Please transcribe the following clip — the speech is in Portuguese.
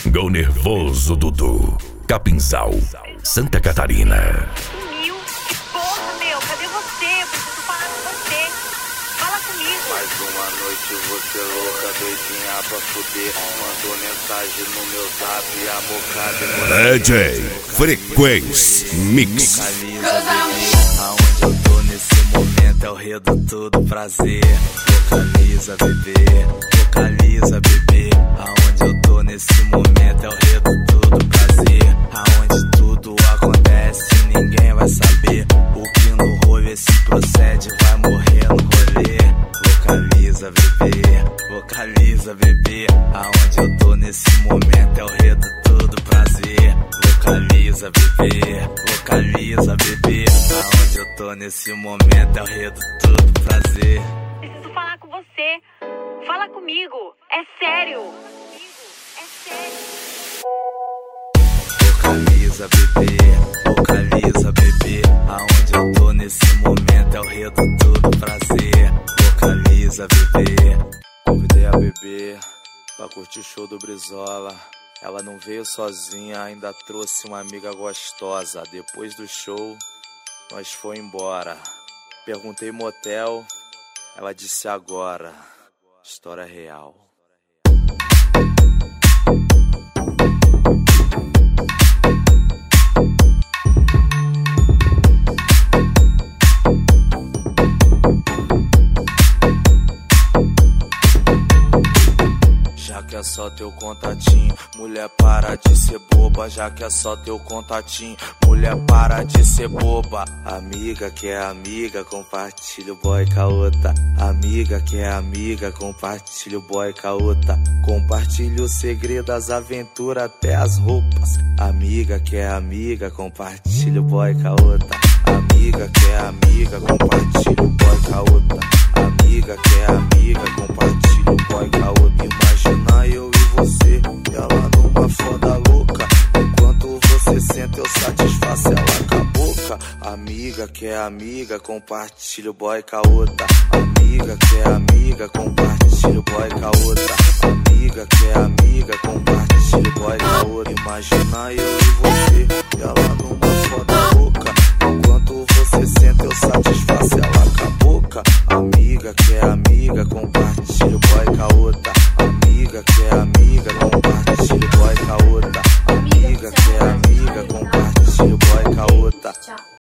Go Nervoso Dudu, Capinzal, Santa Catarina. Sumiu? Que porra, meu? Cadê você? Eu preciso falar com você. Fala comigo. Mais uma noite você louca, doidinha pra fuder. Mandou mensagem no meu zap, amor, cadê você? DJ Frequência Mix. Aonde eu tô nesse momento é o reduto do prazer. Localiza, bebê, localiza, bebê. Aonde eu tô nesse momento é o reduto do prazer. Aonde tudo acontece, ninguém vai saber. O que no rolê se procede vai morrer no rolê. Localiza, bebê, localiza, bebê. Aonde eu tô nesse momento é o reduto do prazer. Localiza, bebê, localiza, bebê. Aonde eu tô nesse momento é o reduto do prazer. Preciso falar com você. Fala comigo. É sério. É sério. Localiza, bebê, localiza, bebê. Aonde eu tô nesse momento é o reduto do prazer. Localiza, bebê. Convidei a bebê pra curtir o show do Brizola. Ela não veio sozinha, ainda trouxe uma amiga gostosa. Depois do show, nós foi embora. Perguntei motel, ela disse agora. História real. Já que é só teu contatinho, mulher, para de ser boba. Já que é só teu contatinho, mulher, para de ser boba. Amiga que é amiga, compartilha o boy com a outra. Amiga que é amiga, compartilha o boy com a outra. Compartilha o segredo, as aventuras, até as roupas. Amiga que é amiga, compartilha o boy com a outra. Amiga que é amiga, compartilha o boy com a outra. Amiga que é amiga, compartilha o boy com a outra. Imagina eu e você, ela numa foda louca. Enquanto você senta eu satisfaço ela com a boca. Amiga que é amiga, compartilha o boy com a outra. Amiga que é amiga, compartilha o boy com a outra. Amiga que é amiga, compartilha o boy com a outra. Imagina eu e você, ela numa foda louca. Enquanto você senta eu satisfaço